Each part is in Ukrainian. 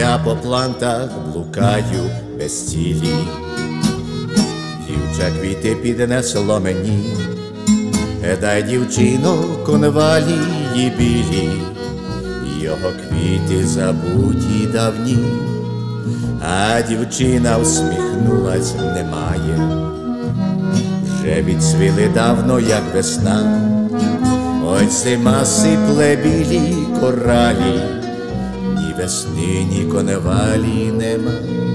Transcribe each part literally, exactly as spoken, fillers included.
Щодня по плантах блукаю без цілі, дівча квіти піднесло мені, дай дівчино конвалії білі, його квіти забуті давні, а дівчина всміхнулась немає, вже відцвіли давно, як весна. Ось зима сипле білі коралі, ні весни, ні конвалії нема.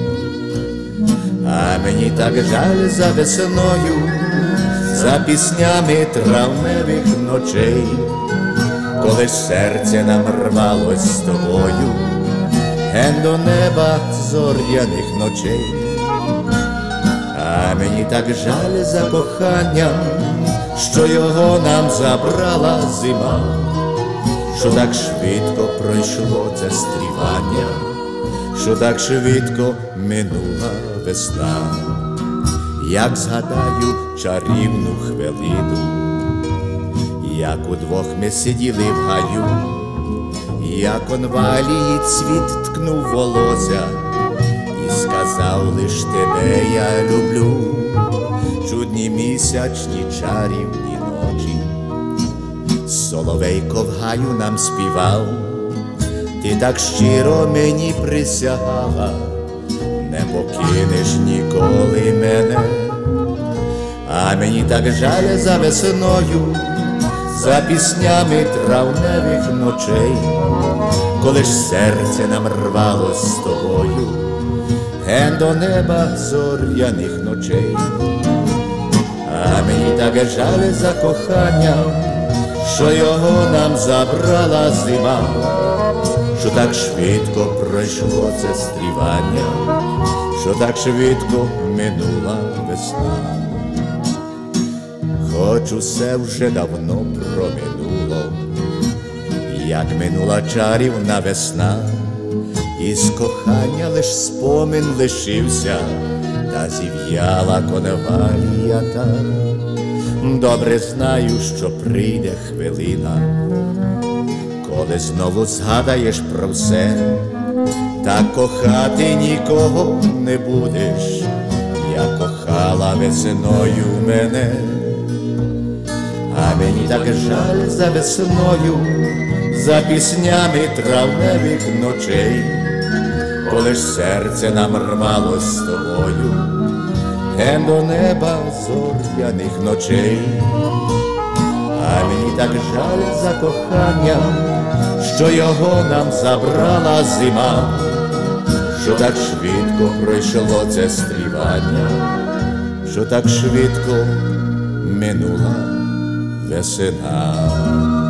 А мені так жаль за весною, за піснями травневих ночей, коли серце нам рвалось з тобою, ген до неба зоряних ночей. А мені так жаль за кохання, що його нам забрала зима, що так швидко пройшло це стрівання, що так швидко минула весна. Як згадаю чарівну хвилину, як удвох ми сиділи в гаю, як конвалії цвіт ткнув волосся і сказав лиш тебе я люблю. Чудні місячні чарівні ночі, соловейко в гаю нам співав, ти так щиро мені присягала, не покинеш ніколи мене. А мені так жаль за весною, за піснями травневих ночей, коли ж серце нам рвалось з тобою, ген до неба зоряних ночей. А мені так жаль за кохання, що його нам забрала зима, що так швидко пройшло це стрівання, що так швидко минула весна. Хоч усе вже давно проминуло, як минула чарівна весна, із кохання лиш спомин лишився, та зів'яла конвалія та. Добре знаю, що прийде хвилина, коли знову згадаєш про все, та кохати нікого не будеш, як кохала весною мене. А мені так жаль за весною, за піснями травневих ночей, коли ж серце нам рвалось з тобою, ген до неба зоряних ночей. А мені так жаль за кохання, що його нам забрала зима, що так швидко пройшло це стрівання, що так швидко минула весна.